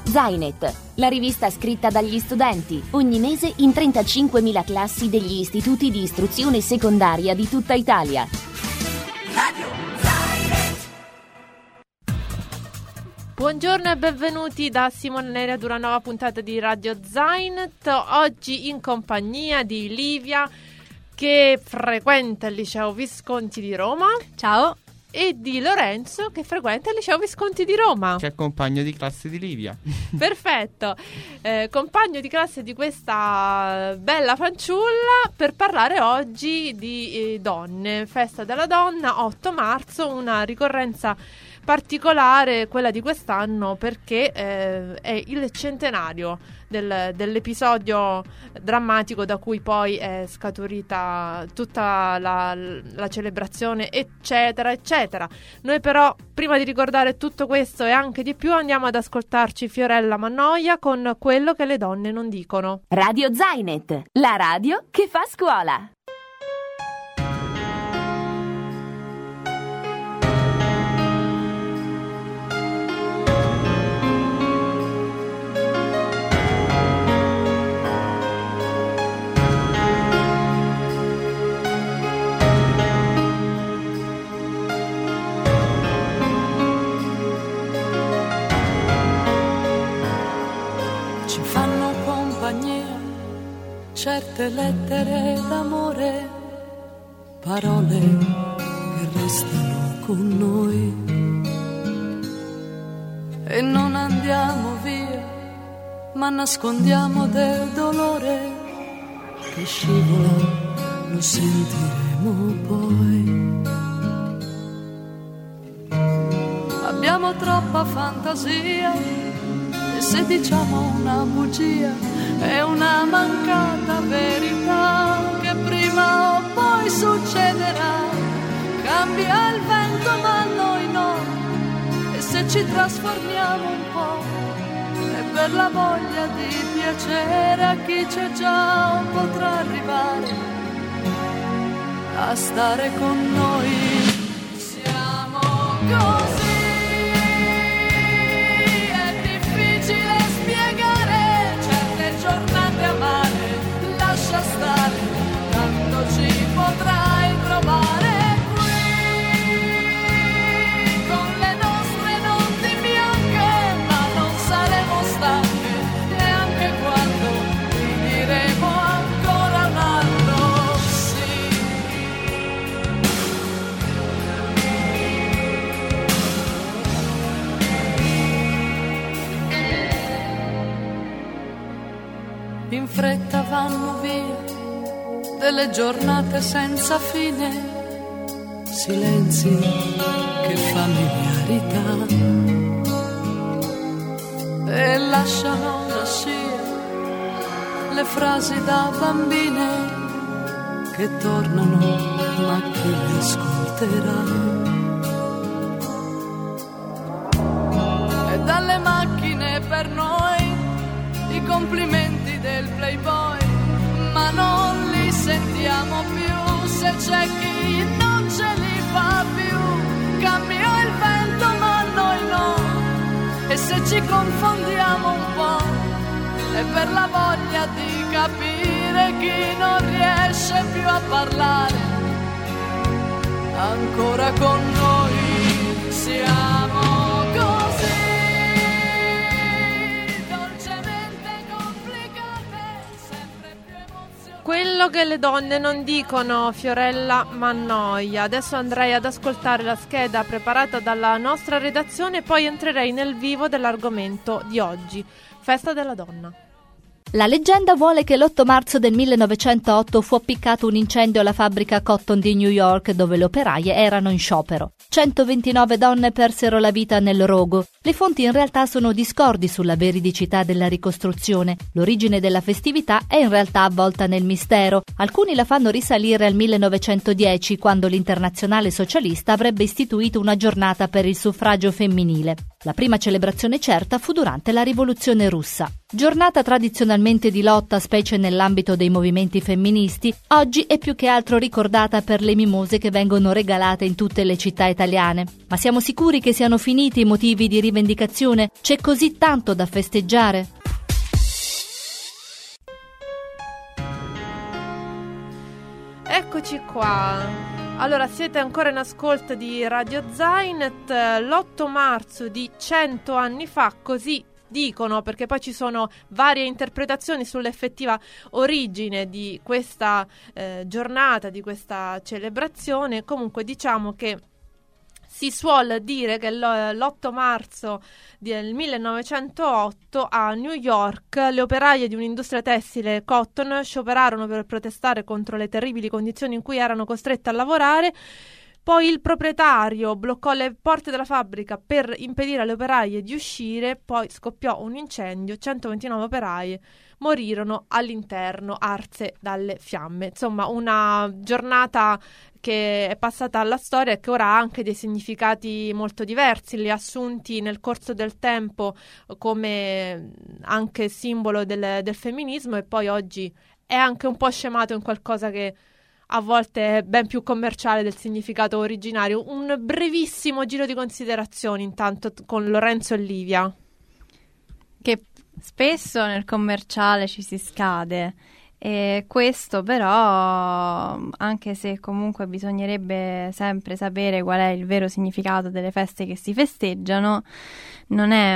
Zainet, la rivista scritta dagli studenti, ogni mese in 35.000 classi degli istituti di istruzione secondaria di tutta Italia. Radio Zainet. Buongiorno e benvenuti da Simone Neri ad una nuova puntata di Radio Zainet. Oggi in compagnia di Livia, che frequenta il liceo Visconti di Roma. Ciao. E di Lorenzo, che frequenta il liceo Visconti di Roma. Che è compagno di classe di Livia. Perfetto, compagno di classe di questa bella fanciulla, per parlare oggi di donne. Festa della donna, 8 marzo, una ricorrenza particolare, quella di quest'anno, perché è il centenario dell'episodio drammatico da cui poi è scaturita tutta la celebrazione, eccetera eccetera. Noi però, prima di ricordare tutto questo e anche di più, andiamo ad ascoltarci Fiorella Mannoia con Quello che le donne non dicono. Radio Zainet, la radio che fa scuola. Certe lettere d'amore, parole che restano con noi e non andiamo via, ma nascondiamo del dolore che scivola, lo sentiremo poi. Abbiamo troppa fantasia e se diciamo una bugia è una mancata verità che prima o poi succederà. Cambia il vento ma noi no, e se ci trasformiamo un po' è per la voglia di piacere a chi c'è già o potrà arrivare a stare con noi. Siamo così. Lascia stare, tanto ci potrai trovare qui, con le nostre notti bianche, ma non saremo stanche, neanche quando ti diremo ancora un altro sì. In fretta vanno via delle giornate senza fine, silenzi che familiarità, e lasciano la scia le frasi da bambine che tornano, ma chi le ascolterà? E dalle macchine per noi i complimenti del Playboy, ma non li sentiamo più se c'è chi non ce li fa più. Cambia il vento ma noi no, e se ci confondiamo un po' è per la voglia di capire chi non riesce più a parlare ancora con noi. Siamo così. Quello che le donne non dicono, Fiorella Mannoia. Adesso andrei ad ascoltare la scheda preparata dalla nostra redazione e poi entrerei nel vivo dell'argomento di oggi, Festa della donna. La leggenda vuole che l'8 marzo del 1908 fu appiccato un incendio alla fabbrica Cotton di New York, dove le operaie erano in sciopero. 129 donne persero la vita nel rogo. Le fonti in realtà sono discordi sulla veridicità della ricostruzione. L'origine della festività è in realtà avvolta nel mistero. Alcuni la fanno risalire al 1910, quando l'Internazionale Socialista avrebbe istituito una giornata per il suffragio femminile. La prima celebrazione certa fu durante la Rivoluzione russa. Giornata tradizionalmente di lotta, specie nell'ambito dei movimenti femministi, oggi è più che altro ricordata per le mimose che vengono regalate in tutte le città italiane. Ma siamo sicuri che siano finiti i motivi di rivendicazione? C'è così tanto da festeggiare? Eccoci qua. Allora, siete ancora in ascolto di Radio Zainet. L'8 marzo di 100 anni fa, così dicono, perché poi ci sono varie interpretazioni sull'effettiva origine di questa giornata, di questa celebrazione. Comunque diciamo che si suol dire che l'8 marzo del 1908 a New York le operaie di un'industria tessile Cotton scioperarono per protestare contro le terribili condizioni in cui erano costrette a lavorare. Poi il proprietario bloccò le porte della fabbrica per impedire alle operaie di uscire, poi scoppiò un incendio, 129 operaie morirono all'interno, arse dalle fiamme. Insomma, una giornata che è passata alla storia e che ora ha anche dei significati molto diversi, li ha assunti nel corso del tempo come anche simbolo del femminismo, e poi oggi è anche un po' scemato in qualcosa che a volte è ben più commerciale del significato originario. Un brevissimo giro di considerazioni intanto con Lorenzo e Livia. Che spesso nel commerciale ci si scade, e questo però, anche se comunque bisognerebbe sempre sapere qual è il vero significato delle feste che si festeggiano, non è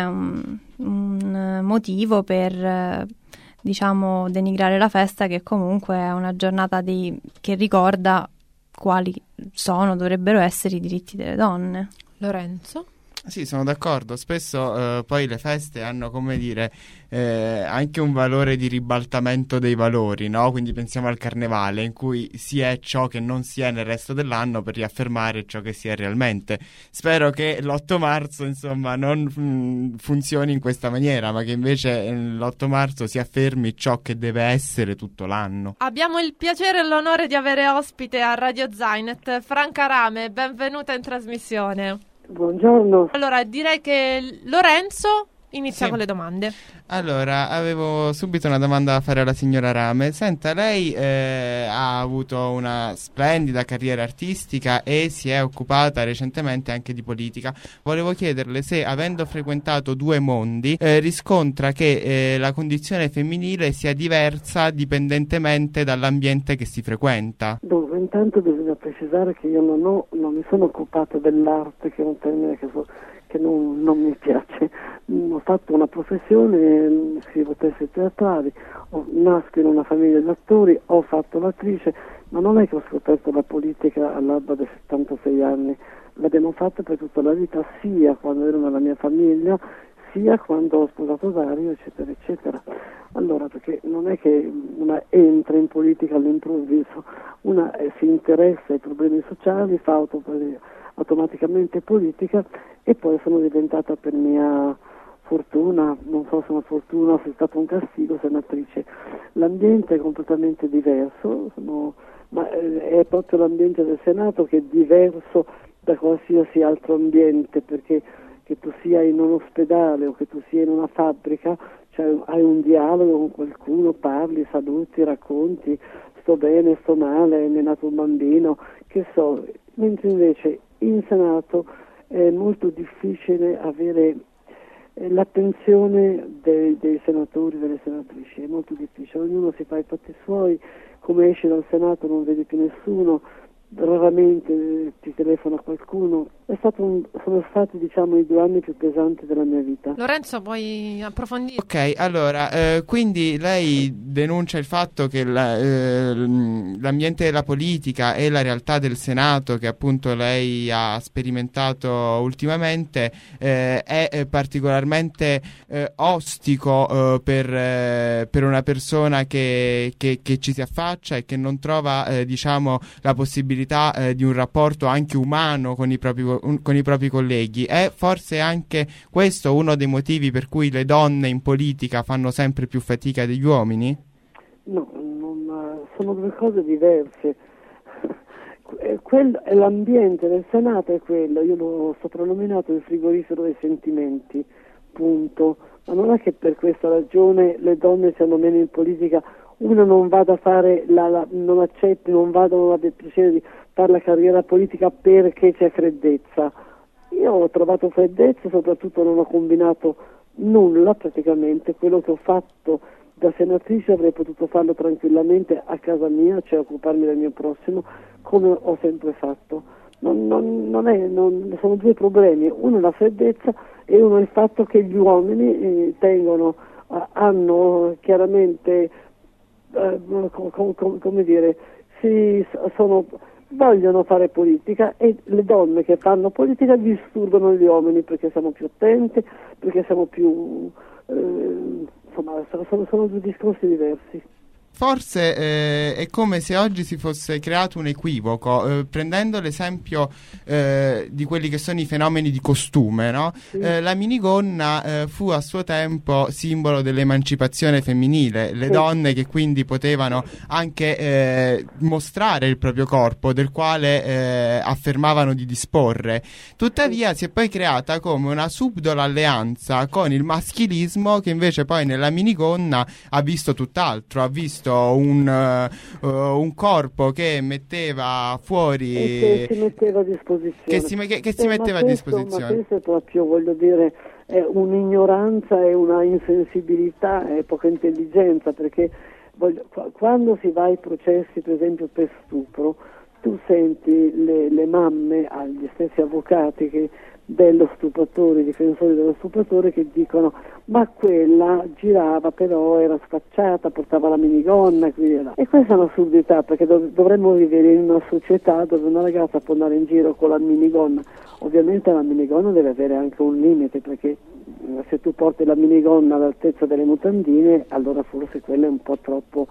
un motivo per diciamo denigrare la festa, che comunque è una giornata che ricorda quali dovrebbero essere i diritti delle donne. Lorenzo? Sì, sono d'accordo. Spesso poi le feste hanno, come dire, anche un valore di ribaltamento dei valori, no? Quindi pensiamo al carnevale, in cui si è ciò che non si è nel resto dell'anno per riaffermare ciò che si è realmente. Spero che l'8 marzo, insomma, non funzioni in questa maniera, ma che invece l'8 marzo si affermi ciò che deve essere tutto l'anno. Abbiamo il piacere e l'onore di avere ospite a Radio Zainet Franca Rame, benvenuta in trasmissione. Buongiorno. Allora, direi che Lorenzo inizia con le domande. Allora, avevo subito una domanda da fare alla signora Rame. Senta, lei ha avuto una splendida carriera artistica e si è occupata recentemente anche di politica. Volevo chiederle se, avendo frequentato due mondi, riscontra che la condizione femminile sia diversa dipendentemente dall'ambiente che si frequenta. Dunque, intanto bisogna precisare che io non mi sono occupata dell'arte, che è un termine che non mi piace. Ho fatto una professione, scrivo testi teatrali, nasco in una famiglia di attori, ho fatto l'attrice, ma non è che ho scoperto la politica all'alba dei 76 anni, l'abbiamo fatta per tutta la vita, sia quando ero nella mia famiglia, sia quando ho sposato Dario, eccetera, eccetera. Allora, perché non è che una entra in politica all'improvviso, una si interessa ai problemi sociali, fa automaticamente politica, e poi sono diventata, per mia fortuna, non so se è una fortuna, se è stato un castigo, senatrice. L'ambiente è completamente diverso, ma è proprio l'ambiente del Senato che è diverso da qualsiasi altro ambiente, perché che tu sia in un ospedale o che tu sia in una fabbrica, cioè hai un dialogo con qualcuno, parli, saluti, racconti, sto bene, sto male, mi è nato un bambino, che so, mentre invece in Senato è molto difficile avere l'attenzione dei senatori, delle senatrici, è molto difficile, ognuno si fa i fatti suoi, come esci dal Senato non vedi più nessuno, raramente ti telefona qualcuno. Sono stati, diciamo, i 2 anni più pesanti della mia vita. Lorenzo, puoi approfondire? Ok, allora, quindi lei denuncia il fatto che l'ambiente della politica e la realtà del Senato, che appunto lei ha sperimentato ultimamente, è particolarmente ostico per una persona che ci si affaccia e che non trova, diciamo, la possibilità di un rapporto anche umano con i propri colleghi. È forse anche questo uno dei motivi per cui le donne in politica fanno sempre più fatica degli uomini? No, sono due cose diverse. l'ambiente del Senato è quello, io l'ho soprannominato il frigorifero dei sentimenti, punto. Ma non è che per questa ragione le donne siano meno in politica, una non vada a fare non accetti, non abbia il piacere di fare la carriera politica perché c'è freddezza. Io ho trovato freddezza, soprattutto non ho combinato nulla praticamente. Quello che ho fatto da senatrice avrei potuto farlo tranquillamente a casa mia, cioè occuparmi del mio prossimo, come ho sempre fatto. Sono due problemi, uno la freddezza e uno il fatto che gli uomini hanno chiaramente come dire, vogliono fare politica, e le donne che fanno politica disturbano gli uomini perché siamo più attenti, perché siamo più insomma sono due discorsi diversi. Forse è come se oggi si fosse creato un equivoco, prendendo l'esempio di quelli che sono i fenomeni di costume, no? Sì. La minigonna fu a suo tempo simbolo dell'emancipazione femminile, le donne che quindi potevano anche mostrare il proprio corpo, del quale affermavano di disporre. Tuttavia si è poi creata come una subdola alleanza con il maschilismo, che invece poi nella minigonna ha visto tutt'altro, ha visto un corpo che metteva fuori e che si metteva a disposizione, che si metteva a disposizione. Ma questo è proprio, voglio dire, è un'ignoranza e una insensibilità e poca intelligenza, perché quando si va ai processi, per esempio per stupro, tu senti le mamme, agli stessi avvocati dello stupratore, i difensori dello stupratore, che dicono: ma quella girava, però era sfacciata, portava la minigonna, e questa è un'assurdità, perché dovremmo vivere in una società dove una ragazza può andare in giro con la minigonna. Ovviamente la minigonna deve avere anche un limite, perché se tu porti la minigonna all'altezza delle mutandine, allora forse quella è un po' troppo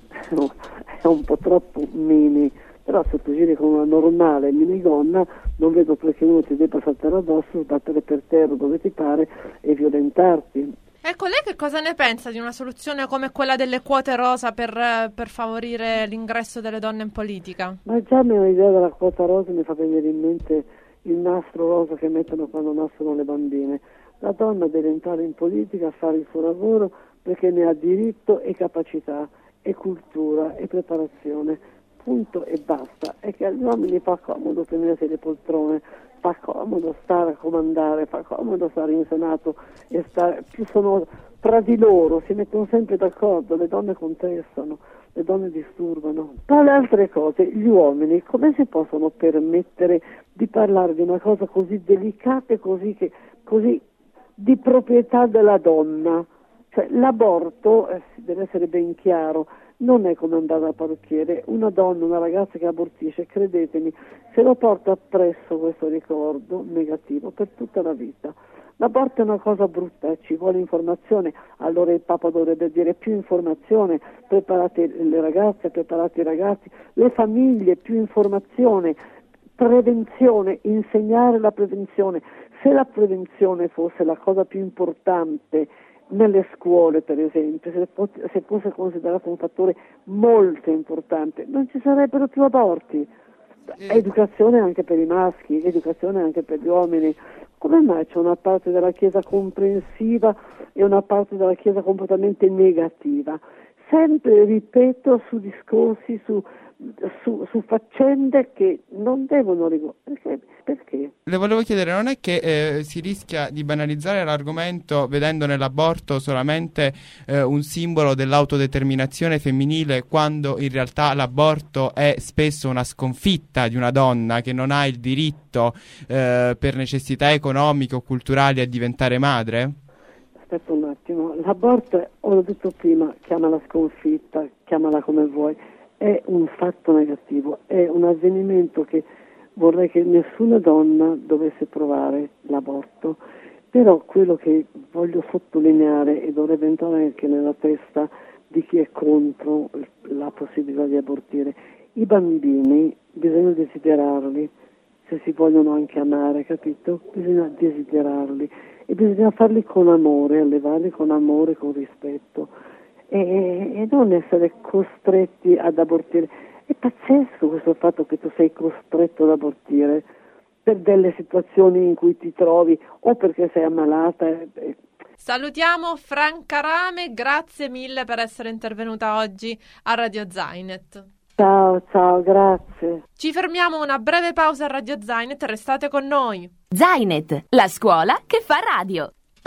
mini. Però se tu giri con una normale minigonna, non vedo perché uno ti debba saltare addosso, sbattere per terra dove ti pare e violentarti. Ecco, lei che cosa ne pensa di una soluzione come quella delle quote rosa per favorire l'ingresso delle donne in politica? Ma già l'idea della quota rosa mi fa venire in mente il nastro rosa che mettono quando nascono le bambine. La donna deve entrare in politica a fare il suo lavoro perché ne ha diritto e capacità e cultura e preparazione. Punto e basta. È che agli uomini fa comodo prendersi le poltrone, fa comodo stare a comandare, fa comodo stare in Senato e sono tra di loro, si mettono sempre d'accordo, le donne contestano, le donne disturbano. Tra le altre cose, gli uomini come si possono permettere di parlare di una cosa così delicata e così di proprietà della donna? Cioè l'aborto, deve essere ben chiaro, non è come andare dal parrucchiere. Una donna, una ragazza che abortisce, credetemi, se lo porta appresso questo ricordo negativo per tutta la vita. L'aborto è una cosa brutta, ci vuole informazione, allora il Papa dovrebbe dire più informazione, preparate le ragazze, preparate i ragazzi, le famiglie, più informazione, prevenzione, insegnare la prevenzione. Se la prevenzione fosse la cosa più importante nelle scuole, per esempio, se fosse considerato un fattore molto importante, non ci sarebbero più aborti. Educazione anche per i maschi, educazione anche per gli uomini. Come mai c'è una parte della Chiesa comprensiva e una parte della Chiesa completamente negativa? Sempre, ripeto, su discorsi, su faccende che non devono riguardare. Perché? Le volevo chiedere, non è che si rischia di banalizzare l'argomento vedendo nell'aborto solamente un simbolo dell'autodeterminazione femminile, quando in realtà l'aborto è spesso una sconfitta di una donna che non ha il diritto per necessità economiche o culturali a diventare madre? Aspetta un attimo, l'aborto, ho detto prima, chiamala sconfitta, chiamala come vuoi, è un fatto negativo, è un avvenimento che vorrei che nessuna donna dovesse provare, l'aborto. Però quello che voglio sottolineare, e dovrebbe entrare anche nella testa di chi è contro la possibilità di abortire, i bambini bisogna desiderarli, se si vogliono anche amare, capito? Bisogna desiderarli e bisogna farli con amore, allevarli con amore, con rispetto, e non essere costretti ad abortire. È pazzesco questo fatto che tu sei costretto ad abortire per delle situazioni in cui ti trovi o perché sei ammalata. Salutiamo Franca Rame, grazie mille per essere intervenuta oggi a Radio Zainet. Ciao, grazie. Ci fermiamo una breve pausa a Radio Zainet, restate con noi. Zainet, la scuola che fa radio.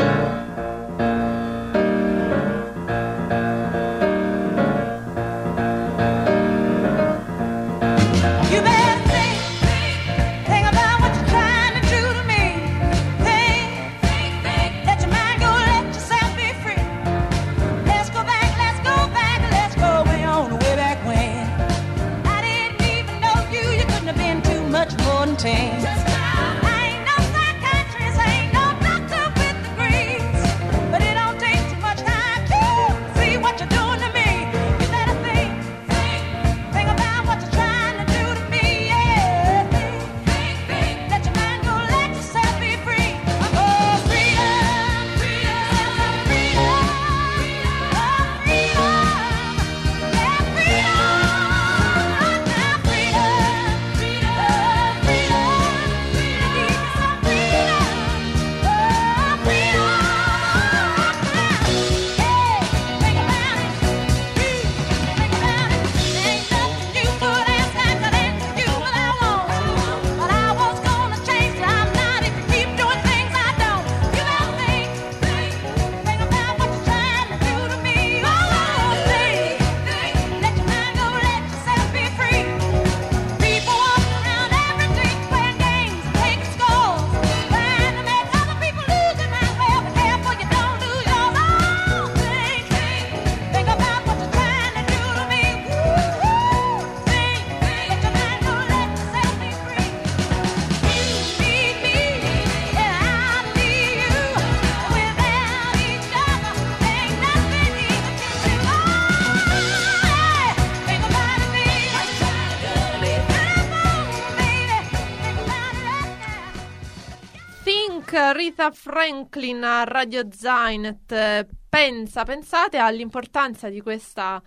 I ain't no psychiatrist, I ain't no doctor with degrees, but it don't take too much time to see what you're doing to me. You better think about what you're trying to do to me. Yeah, think, let your mind go, let yourself be free. Oh, freedom, freedom, freedom, oh, freedom, yeah, freedom. Rita Franklin a Radio Zainet. Pensate all'importanza di questa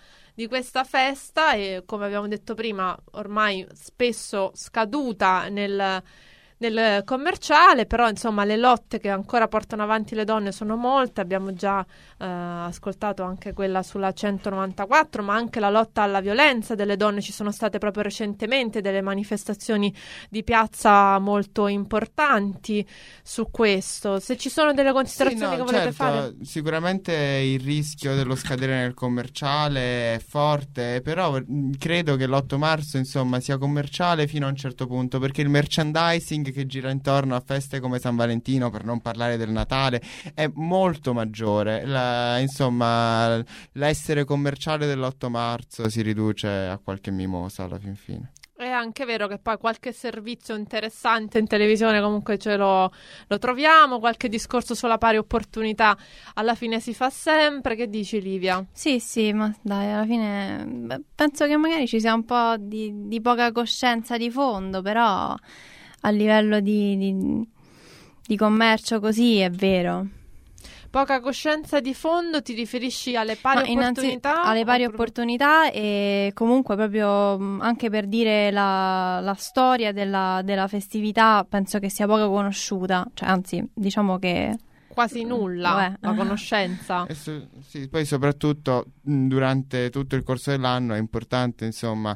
festa e, come abbiamo detto prima, ormai spesso scaduta nel commerciale, però insomma le lotte che ancora portano avanti le donne sono molte. Abbiamo già ascoltato anche quella sulla 194, ma anche la lotta alla violenza delle donne. Ci sono state proprio recentemente delle manifestazioni di piazza molto importanti su questo. Se ci sono delle considerazioni che volete fare? Sicuramente il rischio dello scadere nel commerciale è forte, però credo che l'8 marzo insomma sia commerciale fino a un certo punto, perché il merchandising che gira intorno a feste come San Valentino, per non parlare del Natale, è molto maggiore. Insomma, l'essere commerciale dell'8 marzo si riduce a qualche mimosa alla fin fine. È anche vero che poi qualche servizio interessante in televisione comunque lo troviamo, qualche discorso sulla pari opportunità alla fine si fa sempre. Che dici, Livia? Sì, ma dai, alla fine penso che magari ci sia un po' di poca coscienza di fondo, però a livello di commercio così è vero. Poca coscienza di fondo, ti riferisci alle pari opportunità? Alle pari opportunità, e comunque proprio anche per dire la storia della festività penso che sia poco conosciuta, cioè anzi diciamo che quasi nulla la conoscenza. Sì, poi soprattutto durante tutto il corso dell'anno è importante insomma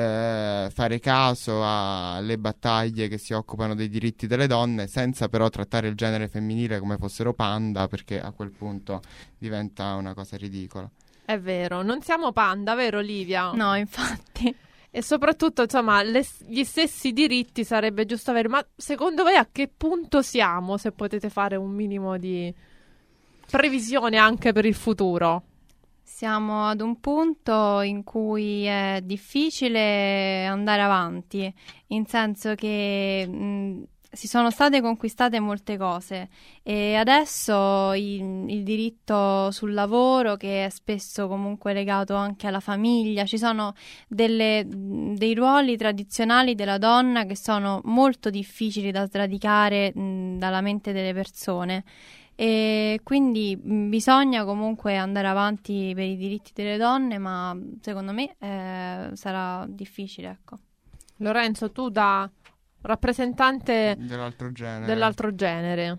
fare caso alle battaglie che si occupano dei diritti delle donne, senza però trattare il genere femminile come fossero panda, perché a quel punto diventa una cosa ridicola. È vero, non siamo panda, vero Livia? No, infatti. E soprattutto, insomma, gli stessi diritti sarebbe giusto avere. Ma secondo voi a che punto siamo, se potete fare un minimo di previsione anche per il futuro? Siamo ad un punto in cui è difficile andare avanti, in senso che si sono state conquistate molte cose e adesso il diritto sul lavoro, che è spesso comunque legato anche alla famiglia, ci sono dei ruoli tradizionali della donna che sono molto difficili da sradicare dalla mente delle persone, e quindi bisogna comunque andare avanti per i diritti delle donne, ma secondo me sarà difficile, ecco. Lorenzo, tu da rappresentante dell'altro genere.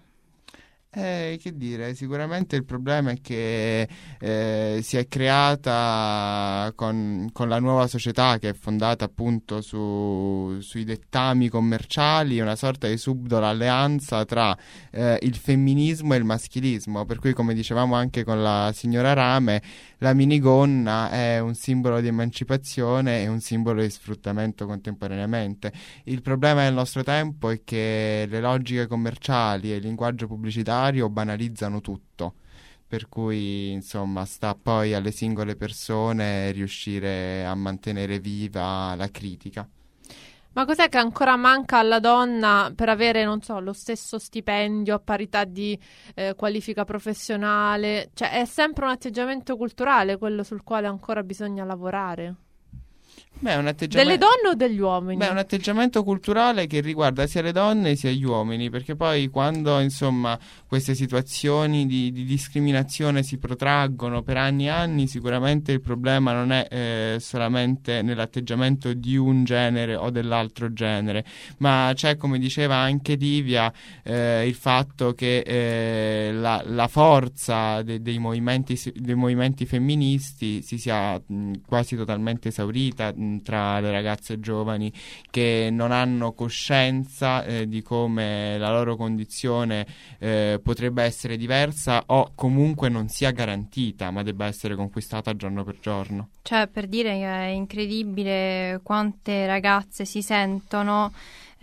Che dire, sicuramente il problema è che si è creata con la nuova società, che è fondata appunto sui dettami commerciali, una sorta di subdola alleanza tra il femminismo e il maschilismo, per cui, come dicevamo anche con la signora Rame, la minigonna è un simbolo di emancipazione e un simbolo di sfruttamento contemporaneamente. Il problema del nostro tempo è che le logiche commerciali e il linguaggio pubblicitario banalizzano tutto, per cui insomma sta poi alle singole persone riuscire a mantenere viva la critica. Ma cos'è che ancora manca alla donna per avere, non so, lo stesso stipendio a parità di qualifica professionale? Cioè, è sempre un atteggiamento culturale quello sul quale ancora bisogna lavorare? Beh, delle donne o degli uomini? Beh, è un atteggiamento culturale che riguarda sia le donne sia gli uomini, perché poi quando insomma queste situazioni di discriminazione si protraggono per anni e anni, sicuramente il problema non è solamente nell'atteggiamento di un genere o dell'altro genere, ma c'è, come diceva anche Livia, il fatto che la forza dei movimenti femministi si sia quasi totalmente esaurita tra le ragazze giovani, che non hanno coscienza di come la loro condizione potrebbe essere diversa o comunque non sia garantita, ma debba essere conquistata giorno per giorno. Cioè, per dire che è incredibile quante ragazze si sentono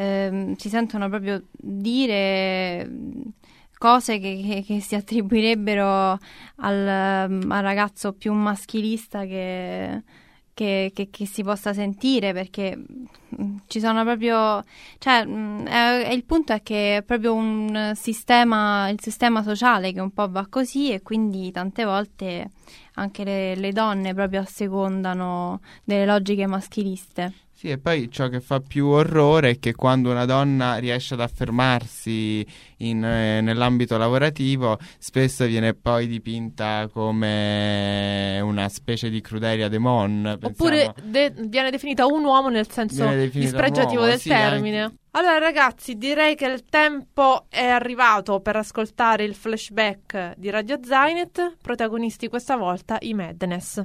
proprio dire cose che si attribuirebbero al ragazzo più maschilista che si possa sentire, perché ci sono proprio, cioè il punto è che è proprio il sistema sociale che un po' va così, e quindi tante volte anche le donne proprio assecondano delle logiche maschiliste. Sì, e poi ciò che fa più orrore è che quando una donna riesce ad affermarsi nell'ambito lavorativo, spesso viene poi dipinta come una specie di Crudelia de Mon. Oppure viene definita un uomo nel senso dispregiativo del termine. Anche. Allora ragazzi, direi che il tempo è arrivato per ascoltare il flashback di Radio Zainet, protagonisti questa volta i Madness.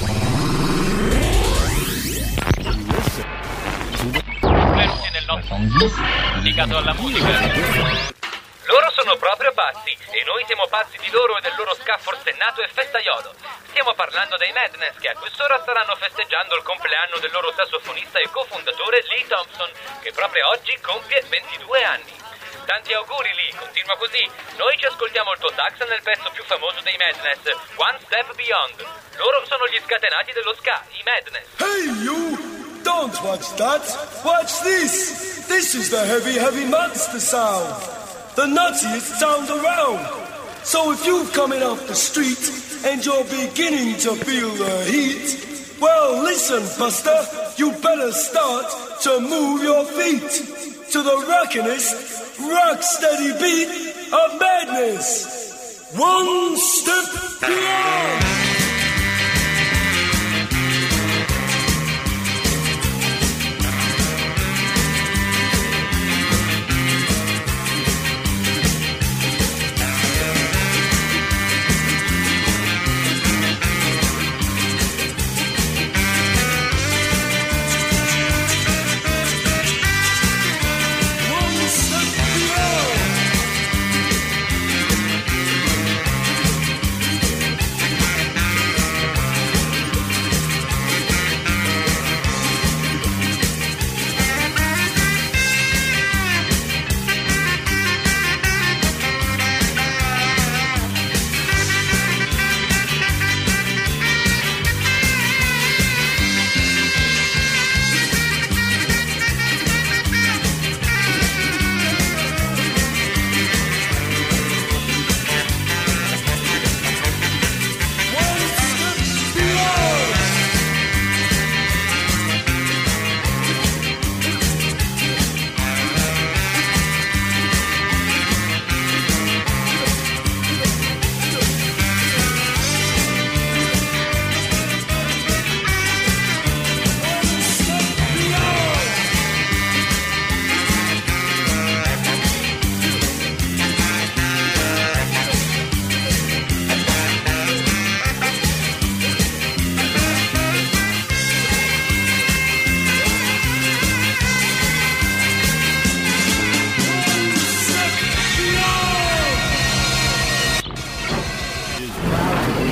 Benvenuti nel nostro dedicato alla musica. Loro sono proprio pazzi e noi siamo pazzi di loro e del loro ska forsennato e festaiolo. Stiamo parlando dei Madness, che a quest'ora staranno festeggiando il compleanno del loro sassofonista e cofondatore Lee Thompson, che proprio oggi compie 22 anni. Tanti auguri Lee, continua così. Noi ci ascoltiamo il tuo sax nel pezzo più famoso dei Madness, One Step Beyond. Loro sono gli scatenati dello ska, i Madness. Hey you! Don't watch that! Watch this! This is the heavy, heavy monster sound! The nuttiest sound around! So if you're coming off the street and you're beginning to feel the heat, well listen, Buster, you better start to move your feet to the rockinest, rock-steady beat of madness! One step beyond!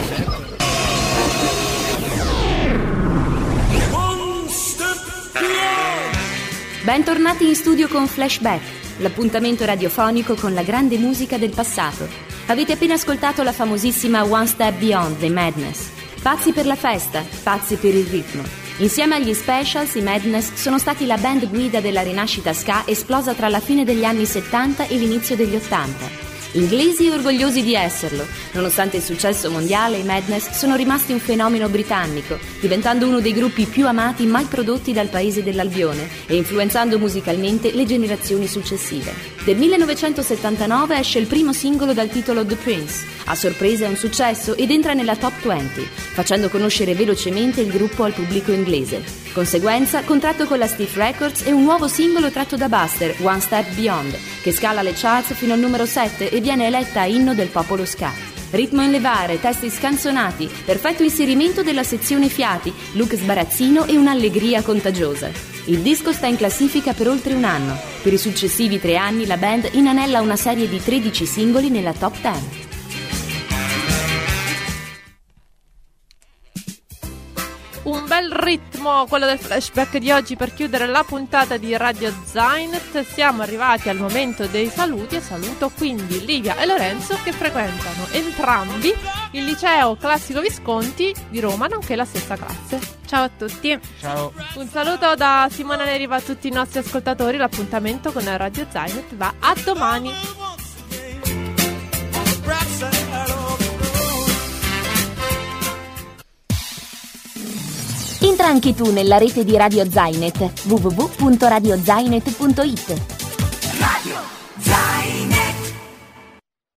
One step beyond. Bentornati in studio con Flashback, l'appuntamento radiofonico con la grande musica del passato. Avete appena ascoltato la famosissima One Step Beyond dei Madness. Pazzi per la festa, pazzi per il ritmo. Insieme agli Specials, i Madness sono stati la band guida della rinascita ska esplosa tra la fine degli anni 70 e l'inizio degli 80. Inglesi e orgogliosi di esserlo, nonostante il successo mondiale, i Madness sono rimasti un fenomeno britannico, diventando uno dei gruppi più amati mai prodotti dal paese dell'Albione e influenzando musicalmente le generazioni successive. Del 1979 esce il primo singolo dal titolo The Prince. A sorpresa è un successo ed entra nella top 20, facendo conoscere velocemente il gruppo al pubblico inglese. Conseguenza, contratto con la Stiff Records e un nuovo singolo tratto da Buster, One Step Beyond, che scala le charts fino al numero 7 e viene eletta inno del popolo ska. Ritmo in levare, testi scanzonati, perfetto inserimento della sezione fiati, look sbarazzino e un'allegria contagiosa. Il disco sta in classifica per oltre un anno. Per i successivi 3 anni la band inanella una serie di 13 singoli nella top 10. Un bel ritmo quello del flashback di oggi per chiudere la puntata di Radio Zainet. Siamo arrivati al momento dei saluti e saluto quindi Livia e Lorenzo che frequentano entrambi il liceo classico Visconti di Roma, nonché la stessa classe. Ciao a tutti. Ciao. Un saluto da Simona Neriva a tutti i nostri ascoltatori. L'appuntamento con Radio Zainet va a domani. Entra anche tu nella rete di Radio Zainet, www.radiozainet.it.